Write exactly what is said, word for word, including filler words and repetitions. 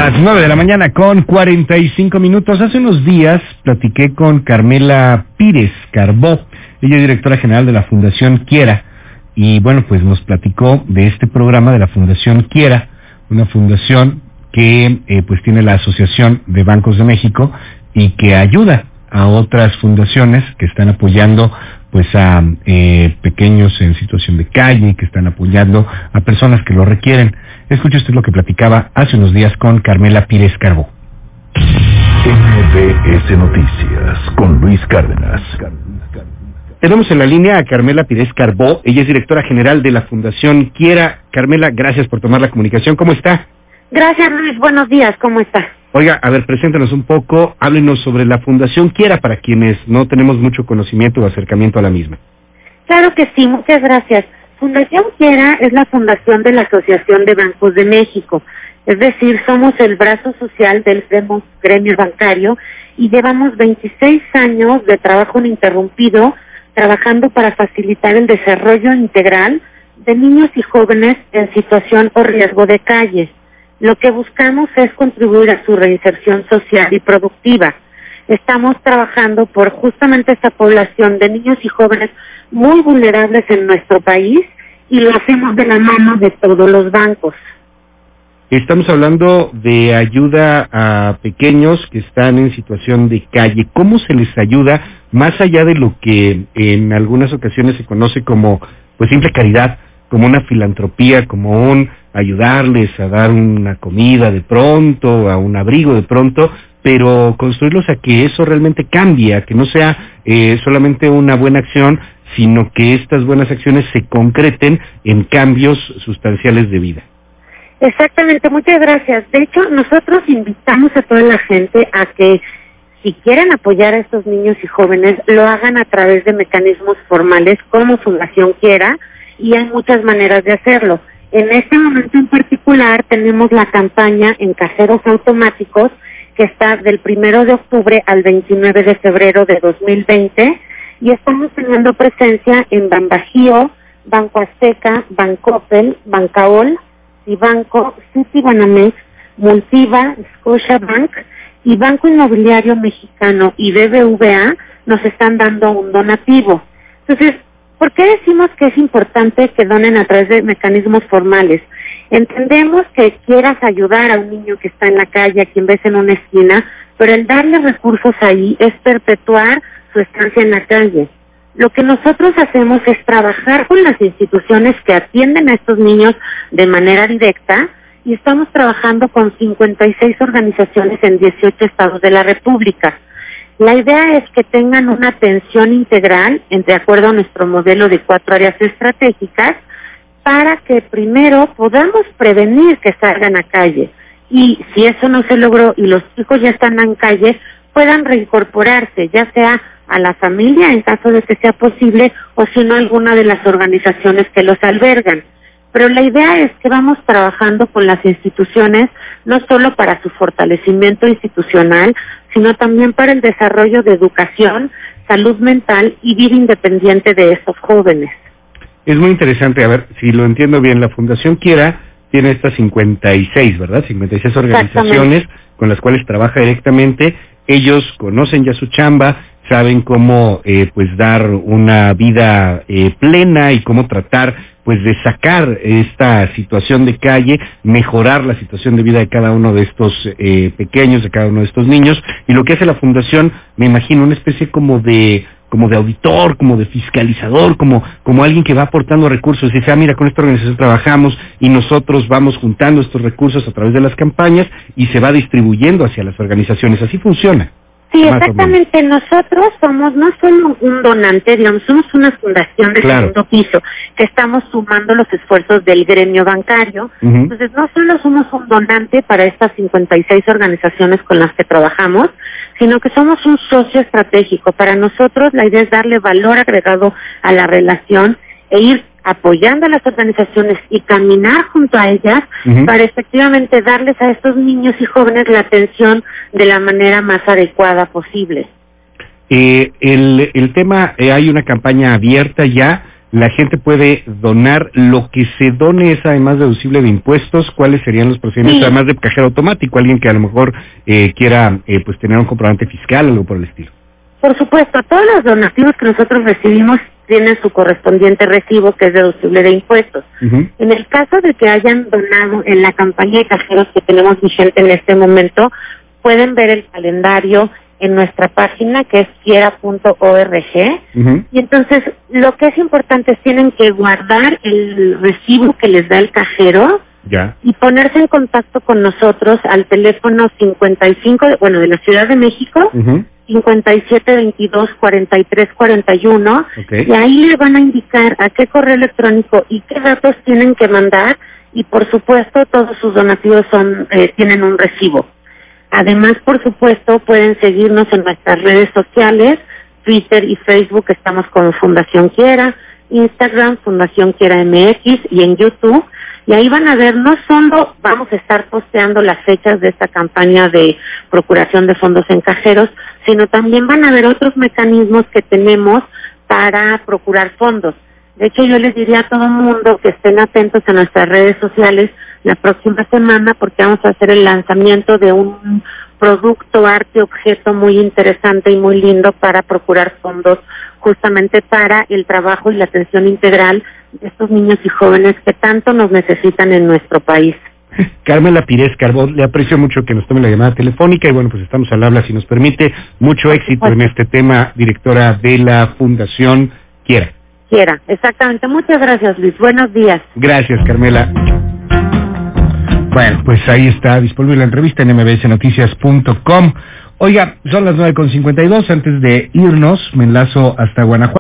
Las nueve de la mañana con cuarenta y cinco minutos. Hace unos días platiqué con Carmela Pires Carbó, ella es directora general de la Fundación Quiera, y bueno, pues nos platicó de este programa de la Fundación Quiera, una fundación que eh, pues tiene la Asociación de Bancos de México y que ayuda a otras fundaciones que están apoyando pues a eh, pequeños en situación de calle, que están apoyando a personas que lo requieren. Escuche usted lo que platicaba hace unos días con Carmela Pires Carbó. M B S Noticias con Luis Cárdenas. Tenemos en la línea a Carmela Pires Carbó, ella es directora general de la Fundación Quiera. Carmela, gracias por tomar la comunicación. ¿Cómo está? Gracias, Luis. Buenos días. ¿Cómo está? Oiga, a ver, preséntanos un poco, háblenos sobre la Fundación Quiera para quienes no tenemos mucho conocimiento o acercamiento a la misma. Claro que sí, muchas gracias. Fundación Quiera es la fundación de la Asociación de Bancos de México, es decir, somos el brazo social del gremio bancario y llevamos veintiséis años de trabajo ininterrumpido trabajando para facilitar el desarrollo integral de niños y jóvenes en situación o riesgo de calle. Lo que buscamos es contribuir a su reinserción social y productiva. Estamos trabajando por justamente esta población de niños y jóvenes muy vulnerables en nuestro país y lo hacemos de la mano de todos los bancos. Estamos hablando de ayuda a pequeños que están en situación de calle. ¿Cómo se les ayuda más allá de lo que en algunas ocasiones se conoce como pues simple caridad, como una filantropía, como un ayudarles a dar una comida de pronto, a un abrigo de pronto, pero construirlos a que eso realmente cambie, a que no sea eh, solamente una buena acción, sino que estas buenas acciones se concreten en cambios sustanciales de vida? Exactamente, muchas gracias. De hecho, nosotros invitamos a toda la gente a que si quieren apoyar a estos niños y jóvenes, lo hagan a través de mecanismos formales como Fundación Quiera, y hay muchas maneras de hacerlo. En este momento en particular tenemos la campaña en cajeros automáticos que está del primero de octubre al veintinueve de febrero de dos mil veinte y estamos teniendo presencia en Banbajío, Banco Azteca, Bancoppel, Bancaol, Cibanco, Citibanamex, Multiva, Scotiabank y Banco Inmobiliario Mexicano y B B V A nos están dando un donativo. Entonces, ¿por qué decimos que es importante que donen a través de mecanismos formales? Entendemos que quieras ayudar a un niño que está en la calle, a quien ves en una esquina, pero el darle recursos ahí es perpetuar su estancia en la calle. Lo que nosotros hacemos es trabajar con las instituciones que atienden a estos niños de manera directa y estamos trabajando con cincuenta y seis organizaciones en dieciocho estados de la República. La idea es que tengan una atención integral, de acuerdo a nuestro modelo de cuatro áreas estratégicas, para que primero podamos prevenir que salgan a calle. Y si eso no se logró y los chicos ya están en calle, puedan reincorporarse, ya sea a la familia en caso de que sea posible, o si no alguna de las organizaciones que los albergan. Pero la idea es que vamos trabajando con las instituciones, no solo para su fortalecimiento institucional, sino también para el desarrollo de educación, salud mental y vida independiente de estos jóvenes. Es muy interesante, a ver, si lo entiendo bien, la Fundación Quiera tiene estas cincuenta y seis, ¿verdad? cincuenta y seis organizaciones con las cuales trabaja directamente. Ellos conocen ya su chamba, saben cómo eh, pues dar una vida eh, plena y cómo tratar pues de sacar esta situación de calle, mejorar la situación de vida de cada uno de estos eh, pequeños, de cada uno de estos niños. Y lo que hace la Fundación, me imagino, una especie como de como de auditor, como de fiscalizador, como como alguien que va aportando recursos y dice, ah, mira, con esta organización trabajamos y nosotros vamos juntando estos recursos a través de las campañas y se va distribuyendo hacia las organizaciones. Así funciona. Sí, exactamente. Nosotros somos no solo un donante, digamos, somos una fundación de claro. segundo piso, que estamos sumando los esfuerzos del gremio bancario. Uh-huh. Entonces, no solo somos un donante para estas cincuenta y seis organizaciones con las que trabajamos, sino que somos un socio estratégico. Para nosotros, la idea es darle valor agregado a la relación e ir apoyando a las organizaciones y caminar junto a ellas uh-huh. para efectivamente darles a estos niños y jóvenes la atención de la manera más adecuada posible. Eh, el, el tema, eh, hay una campaña abierta ya la gente puede donar. Lo que se done es además deducible de impuestos. ¿Cuáles serían los procedimientos? Sí. Además de cajero automático, alguien que a lo mejor eh, quiera eh, pues tener un comprobante fiscal o algo por el estilo. Por supuesto, todos los donativos que nosotros recibimos tienen su correspondiente recibo que es deducible de impuestos. Uh-huh. En el caso de que hayan donado en la campaña de cajeros que tenemos vigente en este momento, pueden ver el calendario en nuestra página que es quiera punto org, uh-huh. y entonces lo que es importante es tienen que guardar el recibo que les da el cajero ya. y ponerse en contacto con nosotros al teléfono cincuenta y cinco, bueno, de la Ciudad de México, uh-huh. cincuenta y siete veintidós cuarenta y tres cuarenta y uno, okay. y ahí le van a indicar a qué correo electrónico y qué datos tienen que mandar, y por supuesto todos sus donativos son eh, tienen un recibo. Además, por supuesto, pueden seguirnos en nuestras redes sociales, Twitter y Facebook, estamos como Fundación Quiera, Instagram, Fundación Quiera M X, y en YouTube, y ahí van a ver, no solo vamos a estar posteando las fechas de esta campaña de procuración de fondos en cajeros, sino también van a ver otros mecanismos que tenemos para procurar fondos. De hecho, yo les diría a todo el mundo que estén atentos a nuestras redes sociales la próxima semana, porque vamos a hacer el lanzamiento de un producto, arte, objeto muy interesante y muy lindo para procurar fondos justamente para el trabajo y la atención integral de estos niños y jóvenes que tanto nos necesitan en nuestro país. Carmela Pires Carbón, le aprecio mucho que nos tome la llamada telefónica y bueno, pues estamos al habla, si nos permite. Mucho éxito en este tema, directora de la Fundación Quiera. Quiera, exactamente. Muchas gracias, Luis. Buenos días. Gracias, Carmela. Bueno, pues ahí está disponible la entrevista en m b s noticias punto com. Oiga, son las nueve con cincuenta y dos. Antes de irnos, me enlazo hasta Guanajuato.